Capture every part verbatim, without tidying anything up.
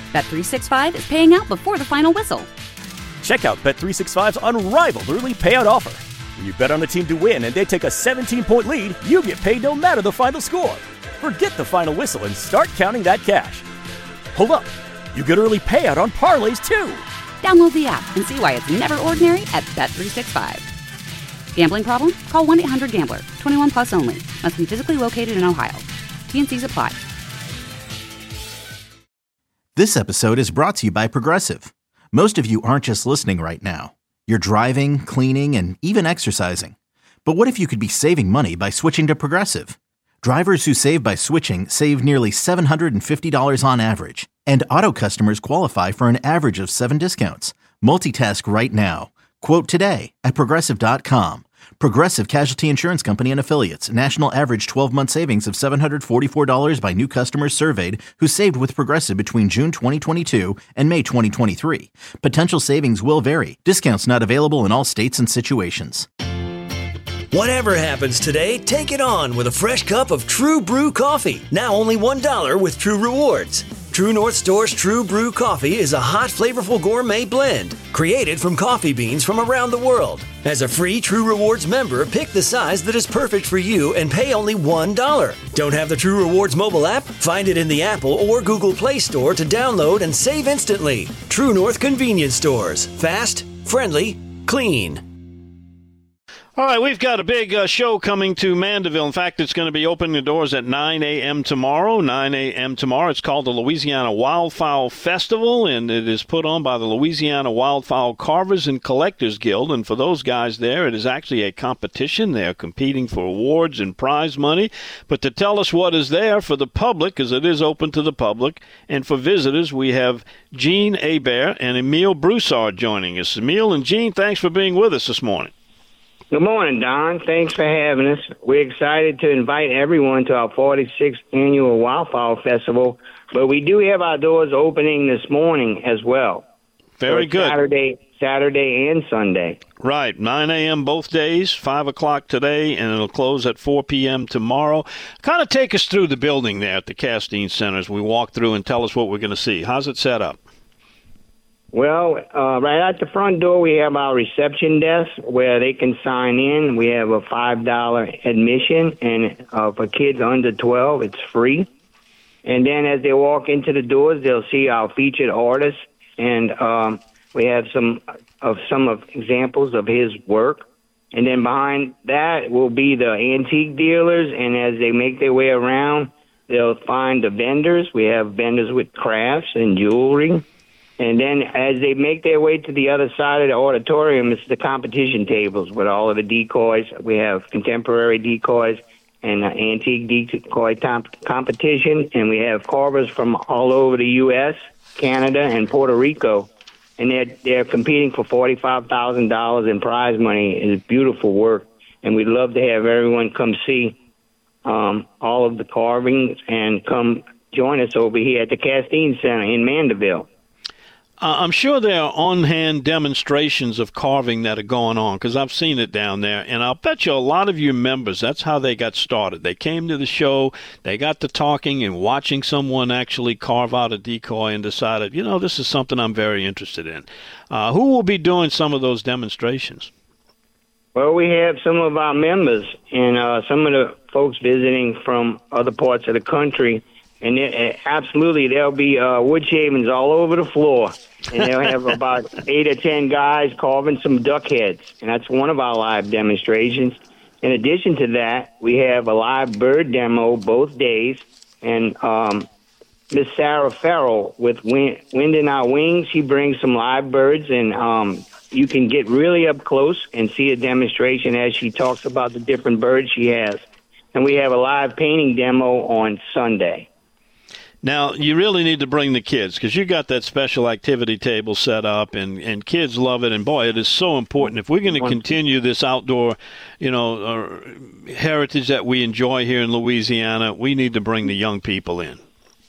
Bet three sixty-five is paying out before the final whistle. Check out Bet three sixty-five's unrivaled early payout offer. When you bet on a team to win and they take a seventeen-point lead, you get paid no matter the final score. Forget the final whistle and start counting that cash. Hold up. You get early payout on parlays, too. Download the app and see why it's never ordinary at Bet three sixty-five. Gambling problem? Call one eight hundred gambler. twenty-one plus only. Must be physically located in Ohio. T and C's apply. This episode is brought to you by Progressive. Most of you aren't just listening right now. You're driving, cleaning, and even exercising. But what if you could be saving money by switching to Progressive? Drivers who save by switching save nearly seven hundred fifty dollars on average. And auto customers qualify for an average of seven discounts. Multitask right now. Quote today at Progressive dot com. Progressive Casualty Insurance Company and Affiliates. National average twelve-month savings of seven hundred forty-four dollars by new customers surveyed who saved with Progressive between June twenty twenty-two and May twenty twenty-three. Potential savings will vary. Discounts not available in all states and situations. Whatever happens today, take it on with a fresh cup of True Brew coffee. Now only one dollar with True Rewards. True North Store's True Brew coffee is a hot, flavorful gourmet blend created from coffee beans from around the world. As a free True Rewards member, pick the size that is perfect for you and pay only one dollar. Don't have the True Rewards mobile app? Find it in the Apple or Google Play Store to download and save instantly. True North Convenience Stores. Fast, friendly, clean. All right, we've got a big uh, show coming to Mandeville. In fact, it's going to be opening the doors at nine a.m. tomorrow. nine a.m. tomorrow. It's called the Louisiana Wildfowl Festival, and it is put on by the Louisiana Wildfowl Carvers and Collectors Guild. And for those guys there, it is actually a competition. They're competing for awards and prize money. But to tell us what is there for the public, because it is open to the public, and for visitors, we have Gene Hebert and Emile Broussard joining us. Emile and Gene, thanks for being with us this morning. Good morning, Don. Thanks for having us. We're excited to invite everyone to our forty-sixth Annual Wildfowl Festival, but we do have our doors opening this morning as well. Very so good. Saturday, Saturday and Sunday. Right, nine a.m. both days, five o'clock today, and it'll close at four p.m. tomorrow. Kind of take us through the building there at the Castine Center as we walk through and tell us what we're going to see. How's it set up? Well, uh, right at the front door, we have our reception desk where they can sign in. We have a five dollar admission, and uh, for kids under twelve, it's free. And then as they walk into the doors, they'll see our featured artists, and um, we have some of some of examples of his work. And then behind that will be the antique dealers, and as they make their way around, they'll find the vendors. We have vendors with crafts and jewelry. And then as they make their way to the other side of the auditorium, it's the competition tables with all of the decoys. We have contemporary decoys and uh, antique decoy comp- competition. And we have carvers from all over the U S, Canada, and Puerto Rico. And they're, they're competing for forty-five thousand dollars in prize money. It's beautiful work. And we'd love to have everyone come see um, all of the carvings and come join us over here at the Castine Center in Mandeville. Uh, I'm sure there are on-hand demonstrations of carving that are going on, because I've seen it down there, and I'll bet you a lot of your members, that's how they got started. They came to the show, they got to talking and watching someone actually carve out a decoy and decided, you know, this is something I'm very interested in. Uh, who will be doing some of those demonstrations? Well, we have some of our members and uh, some of the folks visiting from other parts of the country. And uh, absolutely, there'll be uh, wood shavings all over the floor. And they'll have about eight or ten guys carving some duck heads. And that's one of our live demonstrations. In addition to that, we have a live bird demo both days. And um, Miss Sarah Farrell with Wind, Wind in Our Wings, she brings some live birds. And um, you can get really up close and see a demonstration as she talks about the different birds she has. And we have a live painting demo on Sunday. Now, you really need to bring the kids, because you got that special activity table set up, and, and kids love it. And, boy, it is so important. If we're going to continue this outdoor, you know, uh, heritage that we enjoy here in Louisiana, we need to bring the young people in.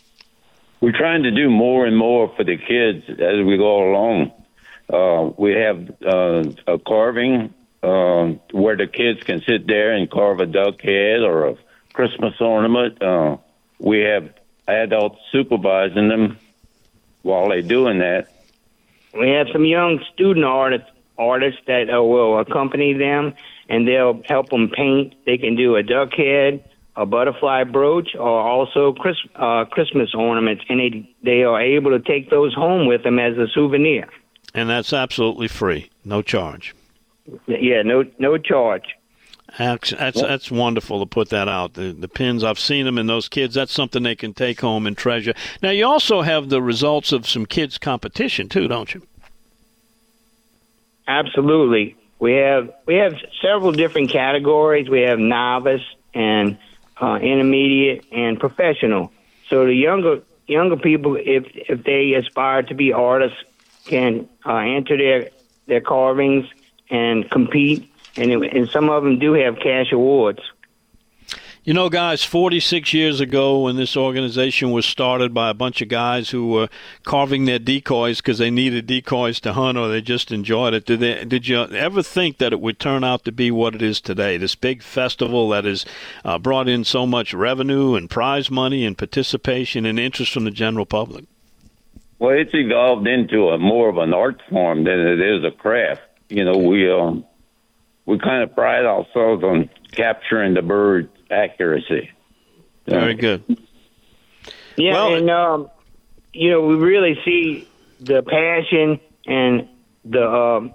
We're trying to do more and more for the kids as we go along. Uh, we have uh, a carving uh, where the kids can sit there and carve a duck head or a Christmas ornament. Uh, we have adults supervising them. while they're doing that. We have some young student artists artists that uh, will accompany them, and they'll help them paint. They can do a duck head, a butterfly brooch, or also Chris, uh, Christmas ornaments, and they they are able to take those home with them as a souvenir. And that's absolutely free, no charge. Yeah, no no charge. That's that's, that's wonderful to put that out. The the pins, I've seen them in those kids. That's something they can take home and treasure. Now, you also have the results of some kids' competition too, don't you? Absolutely. We have we have several different categories. We have novice and uh, intermediate and professional. So the younger younger people, if if they aspire to be artists, can uh, enter their their carvings and compete. And, it, and some of them do have cash awards. You know, guys, forty-six years ago when this organization was started by a bunch of guys who were carving their decoys because they needed decoys to hunt or they just enjoyed it, did, they, did you ever think that it would turn out to be what it is today, this big festival that has uh, brought in so much revenue and prize money and participation and interest from the general public? Well, it's evolved into a more of an art form than it is a craft. You know, we... Um, We kind of pride ourselves on capturing the bird accuracy. Very good. Yeah, well, and, um, you know, we really see the passion and the um,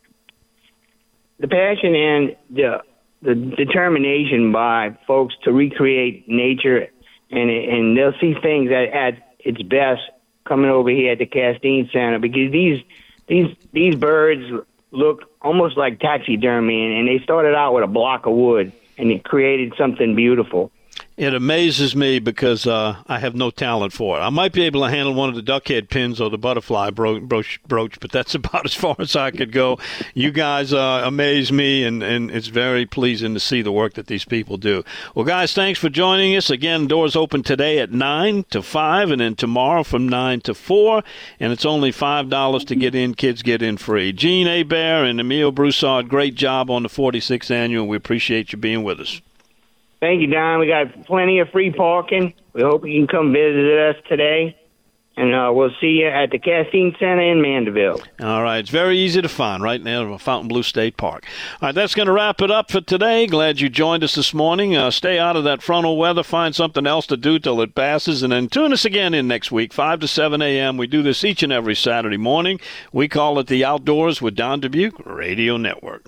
the passion and the the determination by folks to recreate nature, and and they'll see things at, at its best coming over here at the Castine Center, because these these these birds look almost like taxidermy, and they started out with a block of wood, and it created something beautiful. It amazes me because uh, I have no talent for it. I might be able to handle one of the duck head pins or the butterfly bro- brooch, brooch, but that's about as far as I could go. You guys uh, amaze me, and, and it's very pleasing to see the work that these people do. Well, guys, thanks for joining us. Again, doors open today at nine to five, and then tomorrow from nine to four, and it's only five dollars to get in. Kids get in free. Gene Hebert and Emile Broussard, great job on the forty-sixth annual. We appreciate you being with us. Thank you, Don. We got plenty of free parking. We hope you can come visit us today. And uh, we'll see you at the Castine Center in Mandeville. All right. It's very easy to find right now at Fontainebleau State Park. All right. That's going to wrap it up for today. Glad you joined us this morning. Uh, stay out of that frontal weather. Find something else to do till it passes. And then tune us again in next week, five to seven a.m. We do this each and every Saturday morning. We call it the Outdoors with Don Dubuque Radio Network.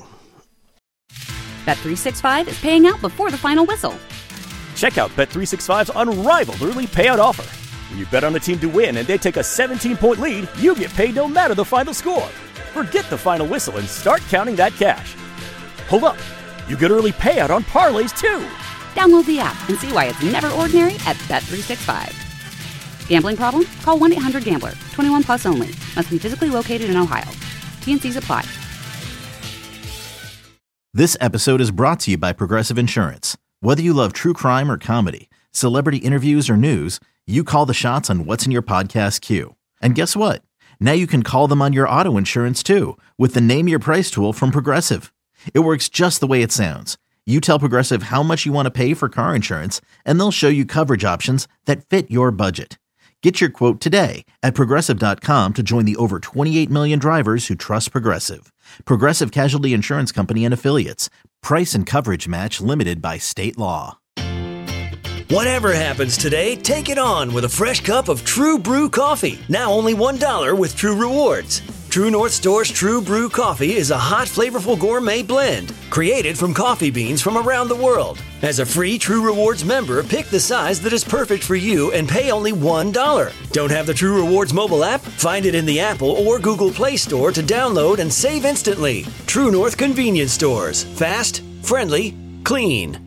Bet three sixty-five is paying out before the final whistle. Check out Bet three sixty-five's unrivaled early payout offer. When you bet on a team to win and they take a seventeen-point lead, you get paid no matter the final score. Forget the final whistle and start counting that cash. Hold up. You get early payout on parlays, too. Download the app and see why it's never ordinary at Bet three sixty-five. Gambling problem? Call one eight hundred gambler. twenty-one plus only. Must be physically located in Ohio. T and C's apply. This episode is brought to you by Progressive Insurance. Whether you love true crime or comedy, celebrity interviews or news, you call the shots on what's in your podcast queue. And guess what? Now you can call them on your auto insurance too with the Name Your Price tool from Progressive. It works just the way it sounds. You tell Progressive how much you want to pay for car insurance, and they'll show you coverage options that fit your budget. Get your quote today at Progressive dot com to join the over twenty-eight million drivers who trust Progressive. Progressive Casualty Insurance Company and Affiliates. Price and coverage match limited by state law. Whatever happens today, take it on with a fresh cup of True Brew coffee. Now only one dollar with True Rewards. True North Store's True Brew coffee is a hot, flavorful gourmet blend created from coffee beans from around the world. As a free True Rewards member, pick the size that is perfect for you and pay only one dollar. Don't have the True Rewards mobile app? Find it in the Apple or Google Play Store to download and save instantly. True North Convenience Stores. Fast, friendly, clean.